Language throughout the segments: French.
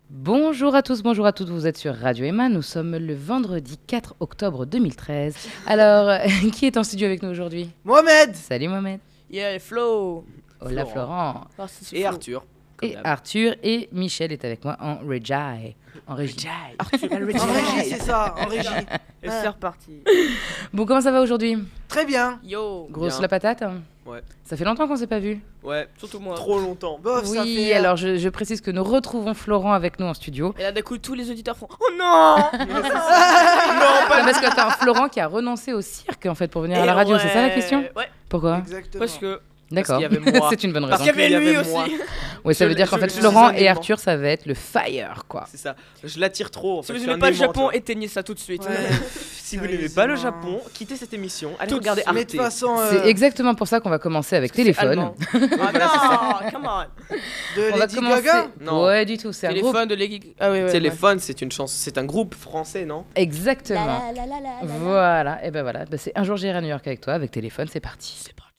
Bonjour à tous, bonjour à toutes, vous êtes sur Radio Emma, nous sommes le vendredi 4 octobre 2013. Alors, qui est en studio avec nous aujourd'hui? Mohamed. Salut Mohamed. Yeah, Flo. Hola Florent. Et Arthur. Et Arthur et Michel est avec moi en régie. En régie. Arthur, En régie, c'est ça, en régie. Et c'est reparti. Bon, comment ça va aujourd'hui? Très bien. Yo. Grosse Bien. la patate? Ouais. Ça fait longtemps qu'on s'est pas vu. Ouais, Surtout moi. trop longtemps. Bof, ça Oui, fait. alors je précise que nous retrouvons Florent avec nous en studio. Et là, d'un coup, tous les auditeurs font Oh non. Ah, parce que attends, Florent qui a renoncé au cirque en fait pour venir à la radio, c'est ça la question? Ouais, Pourquoi? Exactement. parce que. D'accord, qu'il y avait moi. c'est une bonne Parce raison. qu'il y avait qu'il y lui avait moi. aussi. Ouais, ça Je veut dire l'ai- qu'en je fait l'ai- Florent je et l'ai- Arthur ça va être le fire quoi. C'est ça. Je l'attire trop. En Si fait. vous Je suis n'aimez un pas le aimant, Japon, tu vois. éteignez ça tout de suite. Ouais. Si vous n'aimez pas le Sérieusement. Japon, quittez cette émission. Allez Tout de regarder suite. Arte. Mais de toute façon, C'est exactement pour ça qu'on va commencer avec téléphone. Allemand. Ah non, come on. de On va Lady commencer. Gaga. Non. Ouais, du tout, c'est un groupe. Téléphone de Lady. Ah oui, oui. Téléphone, c'est une chance. C'est un groupe français, non? Exactement. Voilà, et ben voilà, bah, c'est un jour j'irai à New York avec toi avec téléphone, c'est parti. C'est parti.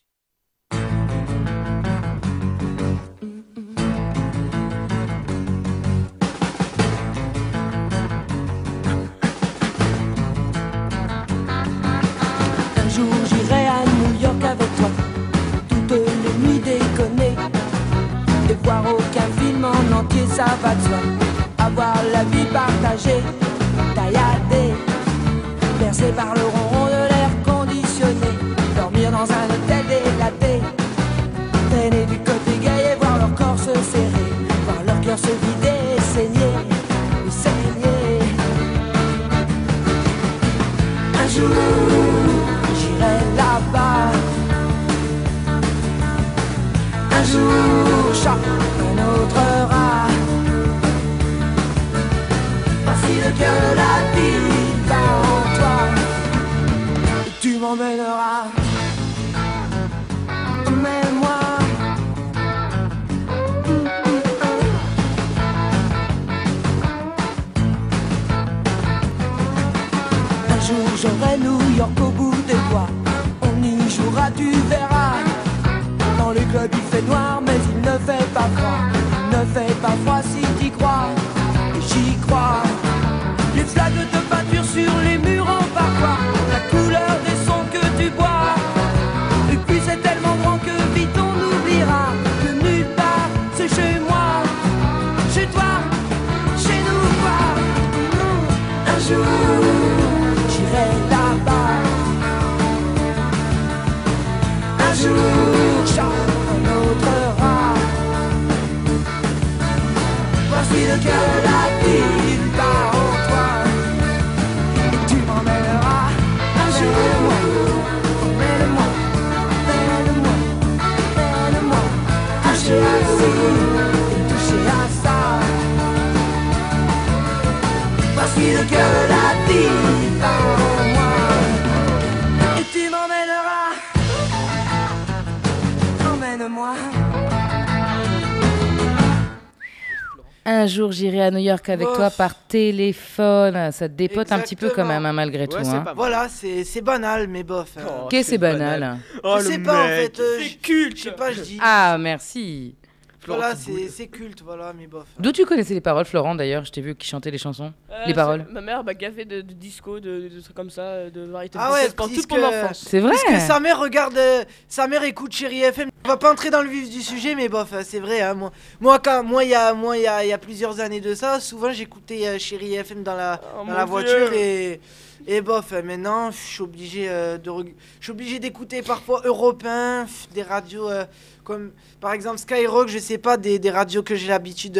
Un jour j'irai à New York avec toi, toutes les nuits déconner, et voir aucun film en entier, ça va de soi. Avoir la vie partagée, tailladée, bercée par le ronron de l'air conditionné, dormir dans un hôtel délaté, traîner du côté gay et voir leur corps se serrer, voir leur cœur se vider et saigner, et saigner. Un jour j'irai là-bas. Un jour, chat, un autre rat. Voici le cœur de la ville bat en toi. Et tu m'emmèneras. Emmène-moi. Un jour j'aurai New York au bout des doigts. On y jouera, tu verras. Dans le club il fait noir mais il ne fait pas froid. Il ne fait pas froid si t'y crois. Et j'y crois. Les flaques de peinture sur les murs en parfois. La couleur des sons que tu bois. Et puis c'est tellement grand que vite on oubliera que nulle part c'est chez moi. Chez toi, chez nous quoi. Un jour j'irai là-bas. Un jour, chat, un autre rat. Voici le cœur de la ville bat en toi. Et tu m'emmèneras un jour. Emmène-moi, emmène-moi, emmène-moi. Toucher à ci et toucher à ça. Voici le cœur de la ville bat en moi. Et tu m'emmèneras. Emmène-moi. Un jour j'irai à New York avec Bof. toi par téléphone. Ça te dépote un petit peu quand Exactement. même hein, malgré tout. Ouais, c'est Hein. pas mal. Voilà, c'est banal, mais bof. Oh, Qu'est-ce que c'est banal. Oh, Je le sais pas en mec. fait. C'est culte. Je sais pas, je dis. Ah merci. Voilà, Florent, tu c'est culte, voilà, mais bof. D'où tu connaissais les paroles Florent d'ailleurs? Je t'ai vu qui chantait les chansons. Les paroles. Ma mère m'a gavé de disco, de trucs comme ça, de variété Ah française ouais, pendant toute puisque- mon enfance. C'est vrai? Parce que sa mère regarde, sa mère écoute Chéri FM. On va pas entrer dans le vif du sujet, mais bof, c'est vrai. Hein, moi, il y a plusieurs années de ça, souvent j'écoutais Chéri FM dans la Oh, dans la mon voiture Dieu. et bof. Maintenant, je suis obligé je suis obligé d'écouter parfois européen, des radios comme par exemple Skyrock. Je sais pas des radios que j'ai l'habitude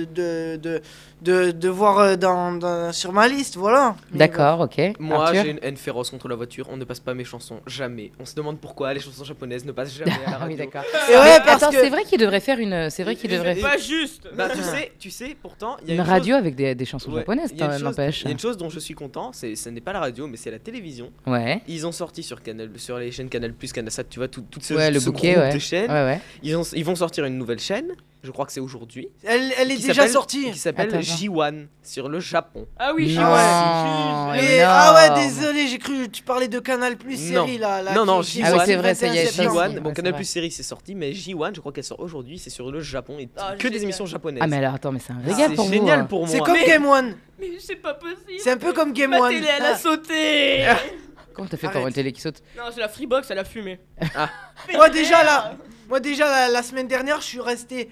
de voir sur ma liste, voilà. Mais D'accord, ok. Moi, Arthur j'ai une haine féroce contre la voiture. On ne passe pas mes chansons, jamais. On se demande pourquoi les chansons japonaises ne passent jamais à la Ah radio. oui, d'accord. bof. Et ouais, parce Attends, que c'est vrai qu'il devrait faire une. C'est vrai qu'il devrait C'est faire pas juste. Bah, tu sais, pourtant, il y a une chose- radio avec des chansons Ouais, japonaises, il y a une chose- n'empêche. Il y a une chose dont je suis content, ce n'est pas la radio, mais c'est la télévision. Ouais. Ils ont sorti sur sur les chaînes Canal+, Canalsat, tu vois, tout ce, Ouais, le ce bouquet, groupe ouais. de chaînes. Ouais, ouais. Ils vont sortir une nouvelle chaîne. je crois que c'est aujourd'hui. Elle est qui déjà s'appelle- sortie. Qui s'appelle Attends. J1 sur le Japon. Ah oui, Non. ouais. Et, ah ouais, désolé, j'ai cru que tu parlais de Canal Plus Non. série là. Non, qui- J1. Ah oui, c'est vrai, ça y est, 21 ça, septembre. c'est- J1, ouais, bon, c'est Canal vrai. Plus série c'est sorti, mais J1, je crois qu'elle sort aujourd'hui, c'est sur le Japon et Ah, que génial. des émissions japonaises. Ah, mais alors attends, mais c'est un régal c'est pour vous. génial pour moi. C'est comme Game One. Mais c'est pas possible. C'est un peu comme Game Ma One. télé, elle a Ah. sauté. Comment t'as fait pour Arrête. avoir une télé qui saute? Non, c'est la Freebox, elle a fumé. Moi déjà la semaine dernière, je suis resté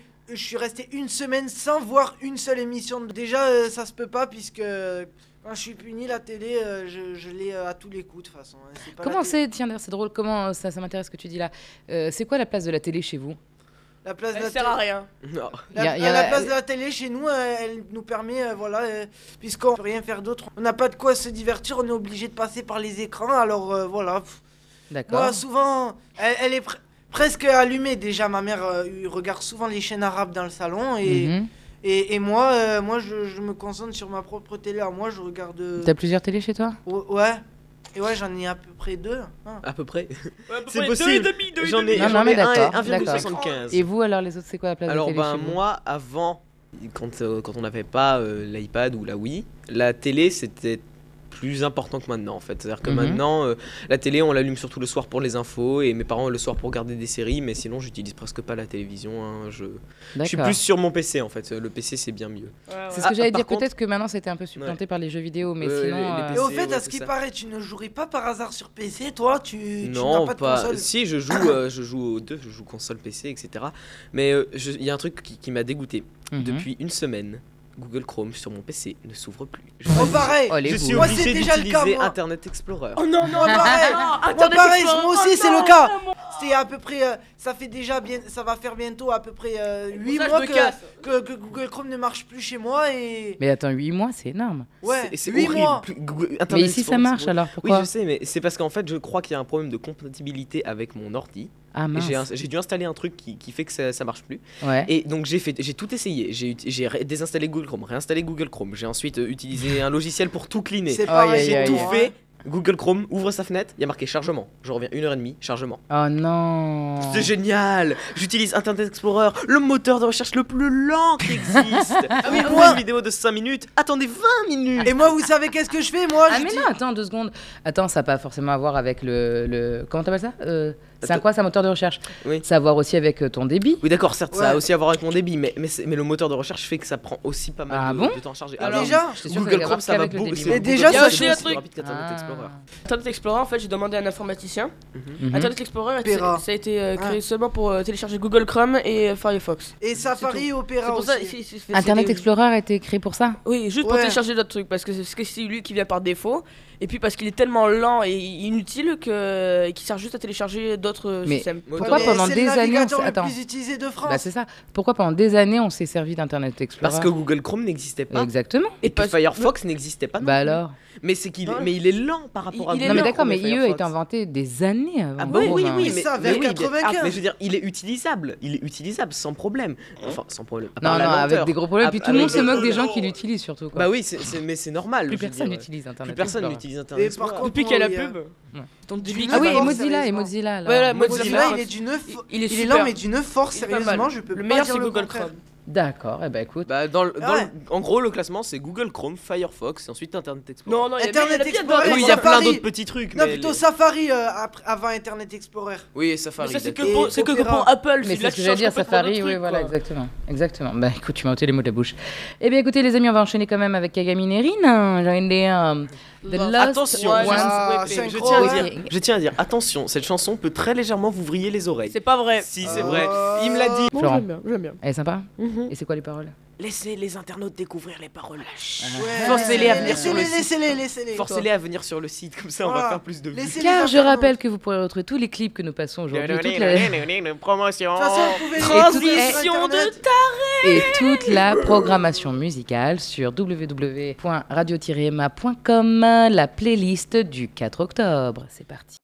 une semaine sans voir une seule émission. Déjà ça se peut pas puisque quand je suis puni la télé, je l'ai à tous les coups de toute façon. Hein. C'est pas la Comment télé. c'est, tiens d'ailleurs c'est drôle, comment ça m'intéresse ce que tu dis là. C'est quoi la place de la télé chez vous? La place de Elle la sert à télé. rien. Non. La place de la télé chez nous, elle nous permet, puisqu'on peut rien faire d'autre, on n'a pas de quoi se divertir, on est obligé de passer par les écrans, alors voilà. D'accord. Moi, souvent, elle est presque allumée déjà. Ma mère regarde souvent les chaînes arabes dans le salon Mhm. et moi, je me concentre sur ma propre télé. Alors moi, je regarde. T'as plusieurs télés chez toi? Ouais. Et ouais, j'en ai à peu près 2. Hein. À peu près. Ouais, à peu C'est près possible. 2,5, J'en ai, Non, j'en non, mais ai d'accord, 1,75. Et vous alors les autres c'est quoi la place Alors de télé ben chez vous? moi avant quand on n'avait pas l'iPad ou la Wii, la télé c'était plus important que maintenant en fait. C'est-à-dire que Mhm. maintenant la télé on l'allume surtout le soir pour les infos et mes parents le soir pour regarder des séries, mais sinon j'utilise presque pas la télévision. Hein. Je suis D'accord. plus sur mon PC en fait. Le PC c'est bien mieux. C'est ce que Ah, j'allais par dire, contre- peut-être que maintenant c'était un peu supplanté par les jeux vidéo, mais sinon. les Et PC, au fait, ouais, à ce c'est qui ça. paraît, tu ne jouerais pas par hasard sur PC, toi tu Non, n'as pas de console. Si, je joue aux deux, je joue console PC, etc. Mais il y a un truc qui m'a dégoûté. Mhm. Depuis une semaine, Google Chrome sur mon PC ne s'ouvre plus. Oh, pareil. Oh, les Je vous. suis Moi, obligé c'est déjà le cas, d'utiliser moi. Internet Explorer. Oh non, non, Moi, pareil. Moi, Internet pareil, Explorer, moi aussi, oh c'est non, le cas. non, C'est à peu près, ça fait déjà bien, ça va faire bientôt à peu près 8 ça, je mois me casse. que Google Chrome ne marche plus chez moi et Mais attends, 8 mois c'est énorme. ouais, C'est 8 horrible. mois. Internet Mais ici ça Explorer, marche c'est alors Oui, pourquoi? je sais, mais c'est parce qu'en fait, je crois qu'il y a un problème de compatibilité avec mon ordi. Ah Et mince. j'ai dû installer un truc qui fait que ça marche plus. Ouais. Et donc j'ai tout essayé. J'ai désinstallé Google Chrome, réinstallé Google Chrome. J'ai ensuite utilisé un logiciel pour tout cleaner. C'est Aïe, pareil, aïe, j'ai aïe, tout aïe. fait. Google Chrome ouvre sa fenêtre, il y a marqué chargement. Je reviens 1h30, chargement. Oh non. C'est génial. J'utilise Internet Explorer, le moteur de recherche le plus lent qui existe. oui, Vous moi- une vidéo de 5 minutes, attendez 20 minutes. Et moi, vous savez qu'est-ce que je fais moi Ah je mais dis- non, attends 2 secondes. Attends, ça n'a pas forcément à voir avec le... Comment t'appelles ça? C'est un Attends. quoi, c'est un moteur de recherche? Oui. Ça a à voir aussi avec ton débit. Oui d'accord, certes, ça a Ouais. aussi à voir avec mon débit, mais le moteur de recherche fait que ça prend aussi pas mal Ah de, bon de temps à charger. Alors, oui, déjà, j'étais sûre que Google ça Chrome avait ça à va voir qu'avec le beaucoup. débit. Mais c'est déjà, beaucoup ça plus change. rapide qu'Internet Explorer. Internet Explorer, en fait, j'ai demandé à un informaticien. Mhm. Internet Explorer, Opera. ça a été créé Ah. seulement pour télécharger Google Chrome et Firefox. et Safari et C'est Opera pour ça, aussi. Internet c'était- Explorer a été créé pour ça? Oui, juste pour Ouais. télécharger d'autres trucs, parce que c'est lui qui vient par défaut. Et puis parce qu'il est tellement lent et inutile qu'il sert juste à télécharger d'autres Mais systèmes. pourquoi Mais pendant c'est des le années on navigateur s'est... le Attends. plus utilisé de France. Bah c'est ça. Pourquoi pendant des années on s'est servi d'Internet Explorer? Parce que Google Chrome n'existait pas. Exactement. Et que parce- Firefox n'existait pas non Bah plus. alors. Mais c'est qu'il Ouais. mais il est lent par rapport à Il est Non mais lent, d'accord, mais Chrome et IE a Firefox. été inventé des années avant. Ah bah oui, Chrome, hein. oui, Mais ça, vers oui, 95. mais je veux dire, il est utilisable. Il est utilisable sans problème. Enfin, sans problème. à Non, part non, la avec lenteur. des gros problèmes. Ah, Puis tout le monde avec se des moque des problèmes. gens qui l'utilisent surtout. Quoi. Bah oui, mais c'est normal. Plus je veux personne dire. n'utilise Internet Plus personne Explorer. n'utilise Et Internet par Explorer. contre, Depuis qu'il y a la moi, pub. Ouais. Ton débit Ah oui, et fort, Mozilla, et sérieusement. Mozilla. alors. Voilà, Mozilla, Mozilla, il est d'une il est il est super. lent mais d'une force, Il est pas mal. sérieusement, je peux Le pas meilleur, dire c'est le Google contraire. Chrome. D'accord, et bah écoute. Bah, Ouais. en gros, le classement c'est Google Chrome, Firefox et ensuite Internet Explorer. Non, non, il y a Internet bien Explorer, d'autres. Oui, il y a plein Safari. d'autres petits trucs. Non, mais plutôt les- Safari avant Internet Explorer. Oui, Safari. Mais ça, c'est que d'accord. pour, c'est que Opéra. pour Apple. Mais de c'est là ce que tu j'allais dire, changes complètement Safari, de oui, truc, voilà, quoi. exactement. Exactement. Bah écoute, tu m'as ôté les mots de la bouche. Eh bien écoutez, les amis, on va enchaîner quand même avec Kagami Nerin. J'ai envie de dire, The Lost Attention, Ouais, Ones. Ah, je- c'est je incroyable. tiens à Ouais. dire, je tiens à dire, attention, cette chanson peut très légèrement vous vriller les oreilles. C'est pas vrai. Si, c'est vrai. Il me Oh. l'a dit. Bon, Florent. j'aime bien, j'aime bien. Elle est sympa. Mhm. Et c'est quoi les paroles? Laissez les internautes découvrir les paroles. Ouais. Forcez-les à venir sur le Laissez-les, site. laissez-les. Forcez-les à venir sur le site, comme ça on va Voilà. faire plus de vues. Laissez les Car je internautes. rappelle que vous pourrez retrouver tous les clips que nous passons aujourd'hui, Promotion. De toute façon, vous pouvez les Transition trouver sur de Internet. et toute la programmation musicale sur www.radio-ma.com, la playlist du 4 octobre. C'est parti.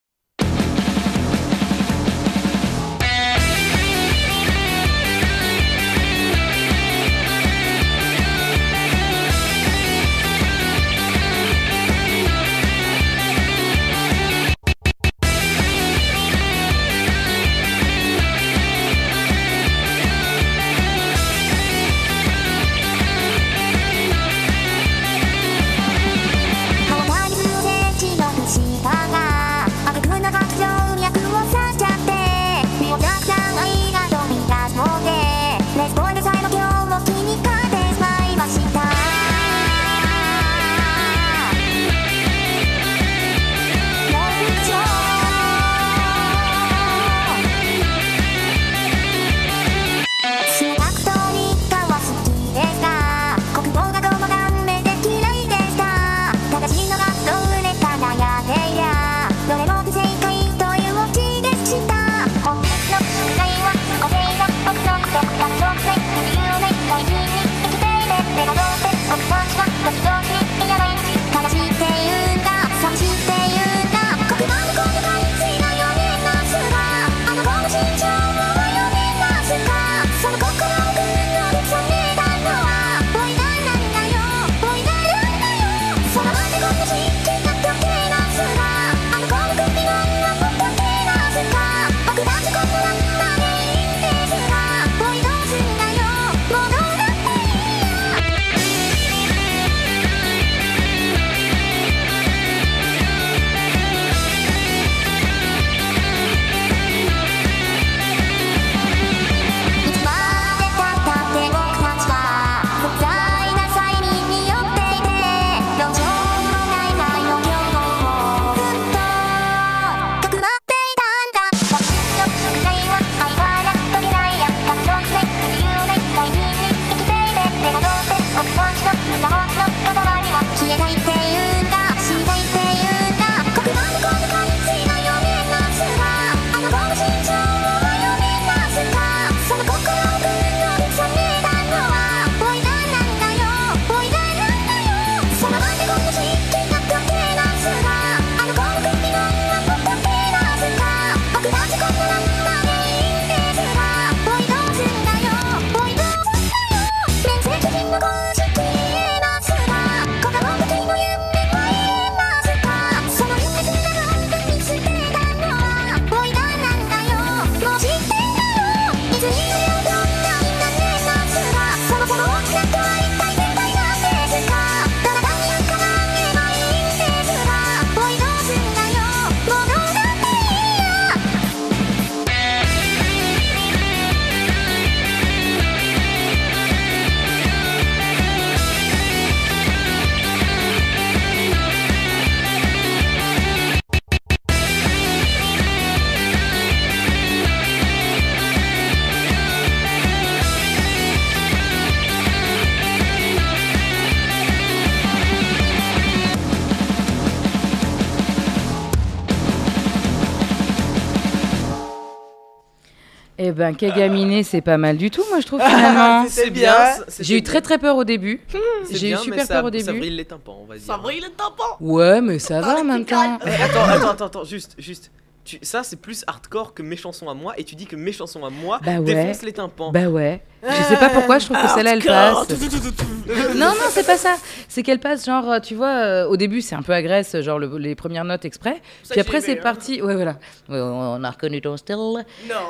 Eh ben, Kagaminé, c'est pas mal du tout, moi, je trouve, finalement. C'est bien. J'ai eu très très peur au début. C'est J'ai eu bien, super mais peur au Ça début. brille les tympans, on va dire. Ça brille le tampon. Ouais, mais ça va en même temps. Attends, juste. Ça, c'est plus hardcore que mes chansons à moi, et tu dis que mes chansons à moi Bah ouais. défoncent les tympans. Bah ouais. Je sais pas pourquoi, je trouve que celle-là, elle passe. Non, c'est pas ça. C'est qu'elle passe, genre, tu vois, au début, c'est un peu agresse, genre les premières notes exprès. Ça, Puis après, j'ai c'est aimé, hein. parti. Ouais, voilà. Ouais, on a reconnu ton style. Non.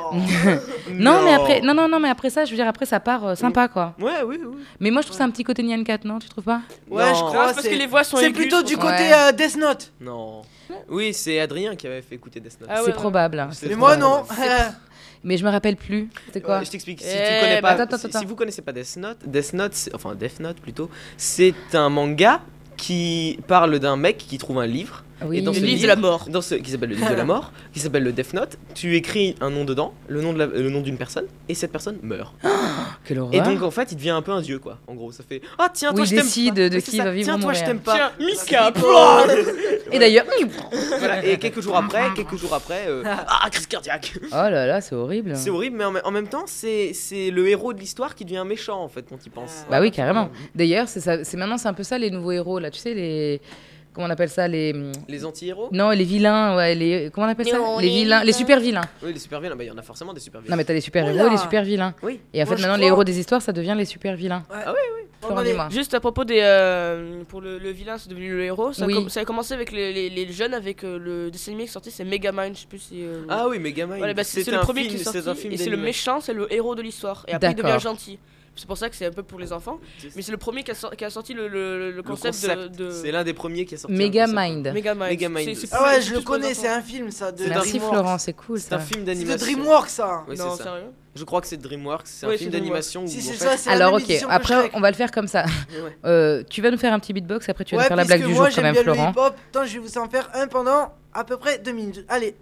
Non, mais après, non, mais après ça, je veux dire, après, ça part sympa, quoi. Ouais, oui. Mais moi, je trouve ça un petit côté Nyan 4, non? Tu trouves pas? Ouais, Non. je Non, crois. c'est parce que les voix sont C'est aiguës, plutôt je du pense. côté Ouais. Death Note. Non. Oui, c'est Adrien qui avait fait écouter Death Note. Ah ouais, C'est ouais. probable. C'est Mais trop moi, bien. non. Mais je me rappelle plus. C'était quoi? Je t'explique. Si Eh tu connais bah, pas, attends. si vous connaissez pas Death Note, enfin Death Note plutôt, c'est un manga qui parle d'un mec qui trouve un livre. Oui. Et dans Le ce livre de la mort. qui s'appelle le livre de la mort, qui s'appelle le Death Note. Tu écris un nom dedans, le nom d'une personne, et cette personne meurt. Quelle horreur. Et donc en fait, il devient un peu un dieu quoi. En gros, ça fait ah tiens toi Oui, je il t'aime décide pas. de Oui, qui c'est ça. va vivre Tiens ou toi je mourir. t'aime pas. Tiens, Mika. Et d'ailleurs, Voilà. Et quelques jours après, crise cardiaque. oh là là, c'est horrible. C'est horrible, mais en même temps, c'est le héros de l'histoire qui devient méchant en fait quand il pense. Bah oui, carrément. D'ailleurs, maintenant, c'est un peu ça les nouveaux héros là. Tu sais les, comment on appelle ça les, Les anti-héros. non, les vilains, ouais, comment on appelle ça? Non, Les les vilains, les vilains. super vilains. Oui, les super vilains, bah il y en a forcément des super vilains. Non, mais t'as les super héros Oula. et les super vilains. Oui. Et en fait, Moi, je maintenant, crois- les héros des histoires, ça devient les super vilains. Florent, Pendant les- dis-moi. Juste à propos des. Pour le vilain, c'est devenu le héros. Ça, Oui. ça a commencé avec les jeunes, avec le dessin animé qui est sorti, c'est Megamind. Je sais plus si. Ah oui, Megamind. Voilà, bah, c'est C'était le un premier film- qui est c'est sorti. un film Et c'est le d'animation. méchant, c'est le héros de l'histoire. Et après, il devient D'accord. gentil. C'est pour ça que c'est un peu pour les enfants. Mais c'est le premier qui a sorti le concept, de. C'est l'un des premiers qui est sorti. Megamind. Megamind. Megamind. C'est Ah ouais, plus- je c'est le plus pour les connais, enfants. c'est un film ça. De Merci DreamWorks. Florent, c'est cool C'est un ça. film C'est de d'animation. DreamWorks ça. Oui, Non, c'est ça. sérieux. Je crois que c'est DreamWorks, c'est Oui, un film c'est d'animation où Si en c'est fait- ça, c'est la Alors même ok, édition que après Shrek. on va le faire comme ça. Ouais. Tu vas nous faire un petit beatbox, après tu vas Ouais, nous faire la blague puisque du moi jour quand j'aime même, bien le Florent. hip-hop. Attends, je vais vous en faire un pendant à peu près 2 minutes. Allez.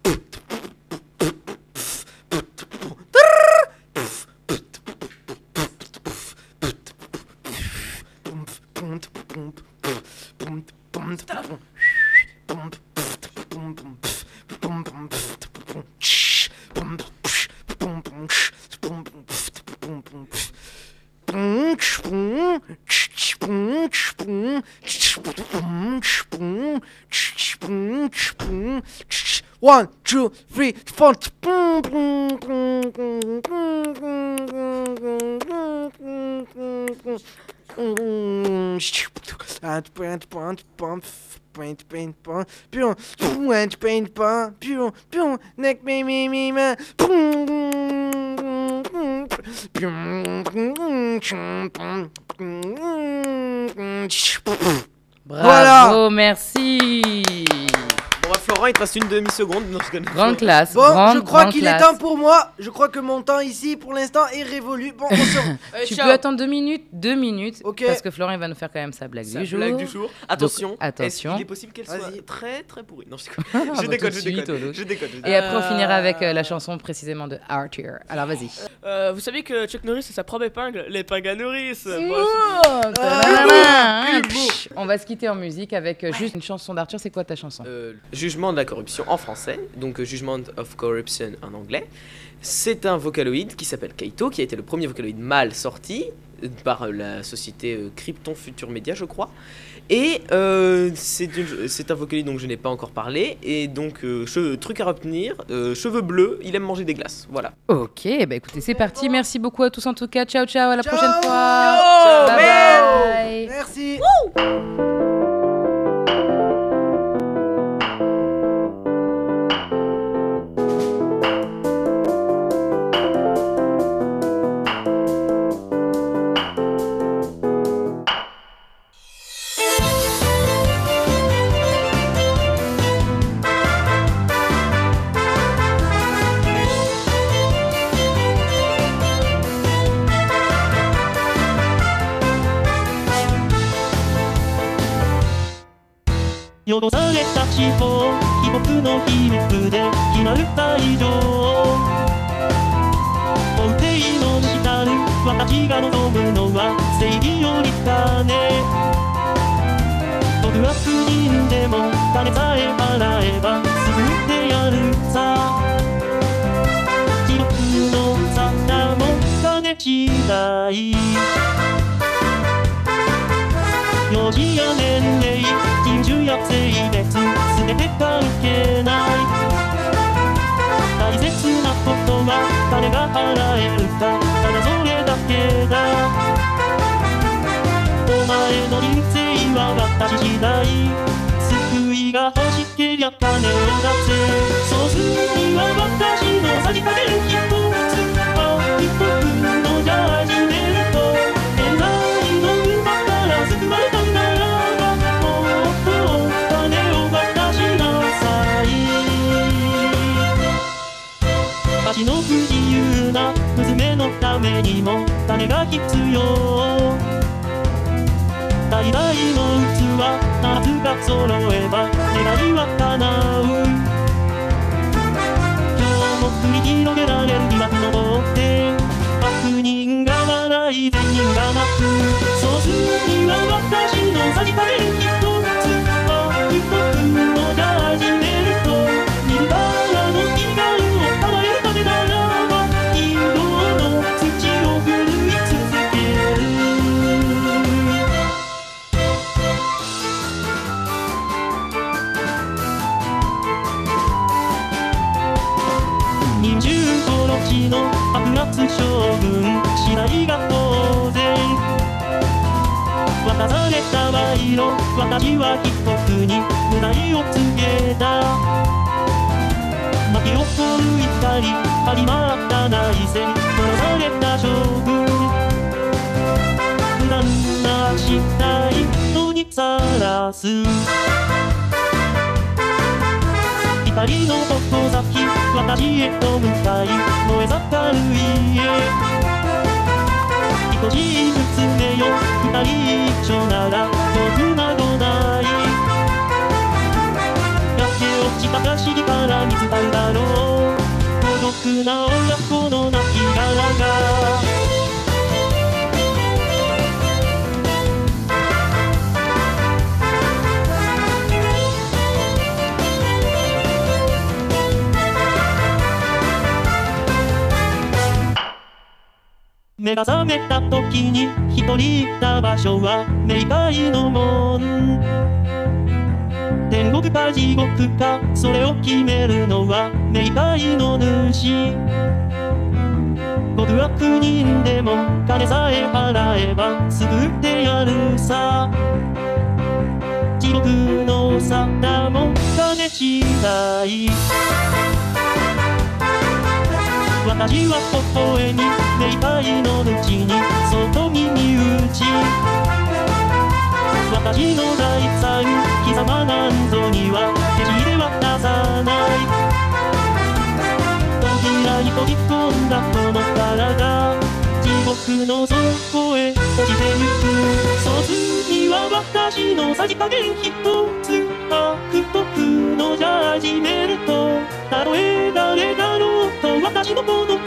One, two, three, four. Bravo, merci. Bon, bah, Florent, il te reste une demi-seconde. Non, je connais. Grande classe. Bon, grande, je crois grande qu'il est classe. temps pour moi. Je crois que mon temps ici, pour l'instant, est révolu. Bon, on se... Tu ciao. peux attendre 2 minutes, 2 minutes, Ok. parce que Florent il va nous faire quand même sa blague Sa du jour. blague du jour. Attention. attention. Il est possible qu'elle soit Vas-y. très très pourrie. Non, je Ah, déconne. Je bah, déconne, tout je de suite, déconne. Olo. Je déconne. Et après on finira avec la chanson précisément de Arthur. Alors vas-y. Vous savez que Chuck Norris c'est sa propre épingle, l'épingle à Norris. On va se quitter en musique avec juste une chanson d'Arthur. C'est quoi ta chanson? Jugement de la corruption en français, donc Judgment of Corruption en anglais. C'est un vocaloïde qui s'appelle Kaito, qui a été le premier vocaloïde mâle sorti par la société Krypton Future Media, je crois. Et c'est un vocaloïde dont je n'ai pas encore parlé. Et donc, truc à retenir, cheveux bleus, il aime manger des glaces. Voilà. Ok, bah écoutez, c'est parti. Merci beaucoup à tous en tout cas. Ciao, ciao, à la Ciao. prochaine fois. Ciao, Bye bye. Merci. 汚された地方貴僕の秘密で決まる退場法廷の下る私が望むのは正義より金僕は悪人でも金さえ払えば救ってやるさ貴僕の次第幼児や年齢人種や性別全て関係ない大切なことは金が払えるかただそれだけだお前の人生は私次第救いが欲しけりゃ金を出せそうするには私のさじ加減一つ僕のジャージメルト変態の馬から救われたならばもっとお金を渡しなさい足の不自由な娘のためにも金が必要大々の器夏が揃えば願いは叶う今日も繰り広げられる疑惑の棒で悪人が笑い善人が泣くそうするには私のさじ加減一つ僕のジャージメルト見るからの気がを叶えるためならば金土の土を振るい続ける人獣殺しの悪圧将軍次第が当然渡された賄賂私は被告に無罪を告げた巻き起こる怒り始まった内戦殺された将軍無断な死体のにさらす光の矛先私へと向かい燃え盛る家愛しい娘よ二人一緒なら僕などない焼け落ちた走から見つかるだろう孤独な親子の亡きが目が覚めた時に一人行った場所は冥界の門天国か地獄かそれを決めるのは冥界の主極悪人でも金さえ払えば救ってやるさ地獄の沙も金次第私は微笑み冥界の淵にそっと耳打ち私の財産貴様なんぞには手知れ渡さない扉に飛び込んだこの体地獄の底へ落ちてゆくそうするには私のさじ加減一つ悪徳のジャージメルトたとえ誰だろうと私のこの